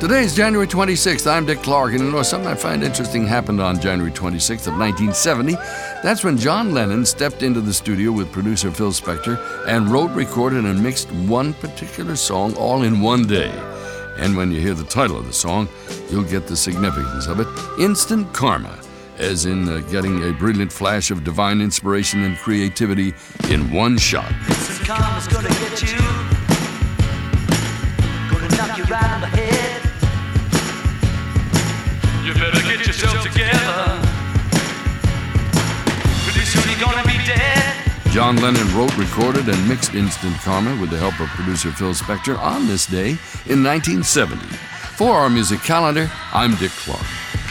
Today is January 26th. I'm Dick Clark, and you know, something I find interesting happened on January 26th of 1970. That's when John Lennon stepped into the studio with producer Phil Spector and wrote, recorded, and mixed one particular song all in one day. And when you hear the title of the song, you'll get the significance of it. Instant Karma, as in getting a brilliant flash of divine inspiration and creativity in one shot. Instant karma's gonna get you, gonna knock you right on the head. You better get yourself together, pretty soon you're gonna be dead. John Lennon wrote, recorded, and mixed Instant Karma with the help of producer Phil Spector on this day in 1970. For our music calendar, I'm Dick Clark.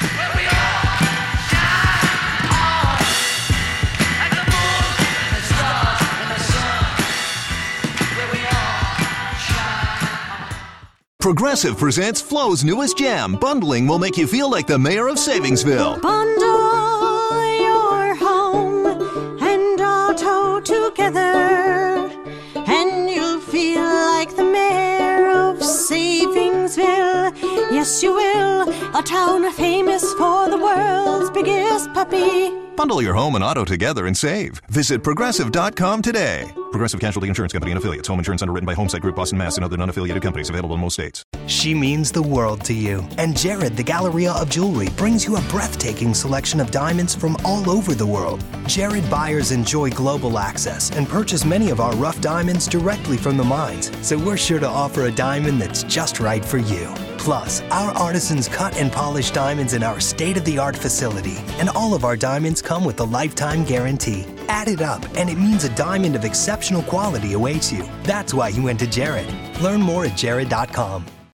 Progressive presents Flo's newest jam. Bundling will make you feel like the mayor of Savingsville. Bundle your home and auto together, and you'll feel like the mayor of Savingsville. Yes, you will. A town famous for the world's biggest puppy. Bundle your home and auto together and save. Visit Progressive.com today. Progressive Casualty Insurance Company and affiliates. Home insurance underwritten by Homesite Group, Boston, Mass. and other non-affiliated companies. Available in most states. She means the world to you. And Jared, the Galleria of Jewelry, brings you a breathtaking selection of diamonds from all over the world. Jared buyers enjoy global access and purchase many of our rough diamonds directly from the mines. So we're sure to offer a diamond that's just right for you. Plus, our artisans cut and polish diamonds in our state-of-the-art facility. And all of our diamonds come with a lifetime guarantee. Add it up, and it means a diamond of exceptional quality awaits you. That's why you went to Jared. Learn more at Jared.com.